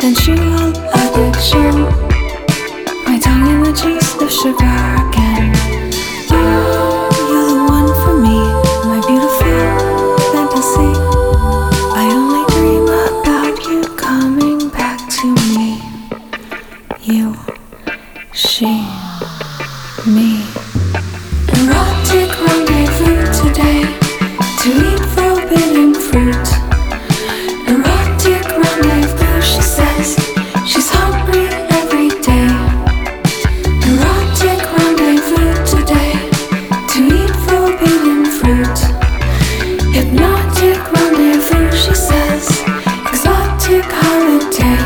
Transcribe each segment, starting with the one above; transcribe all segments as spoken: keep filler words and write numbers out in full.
sensual addiction. My tongue in the juice of sugar again. Oh, you're the one for me, my beautiful fantasy. I only dream about you coming back to me. You, she, me. Erotic rendezvous today to eat forbidden fruit. Erotic rendezvous, she says. She's hungry every day. Erotic rendezvous today to eat forbidden fruit. Hypnotic rendezvous, she says. Exotic holiday.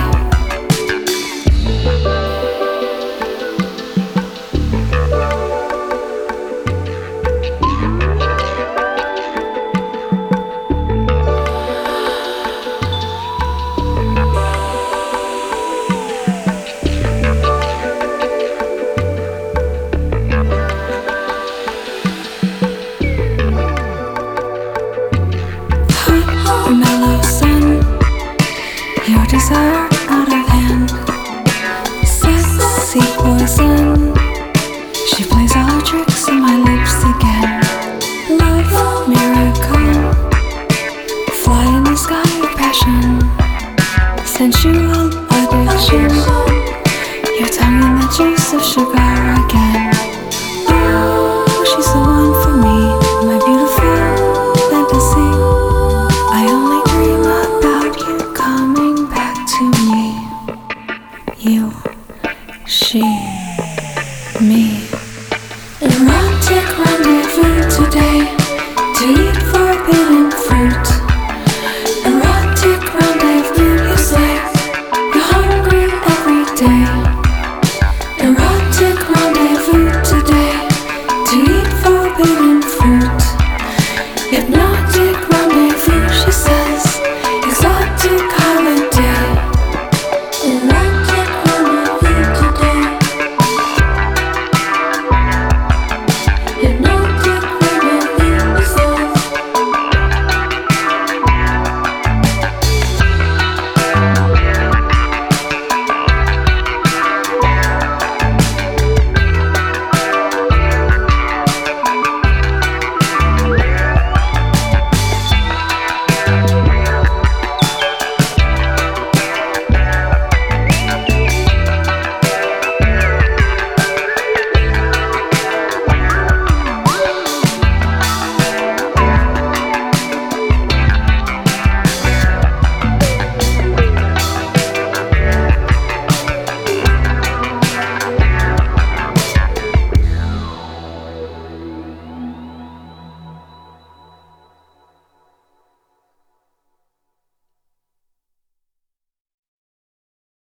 Mellow sun, your desire out of hand. Sexy poison, she plays all her tricks on my lips again. Love miracle, fly in the sky of passion. Sensual addiction, your tongue in the juice of sugar again.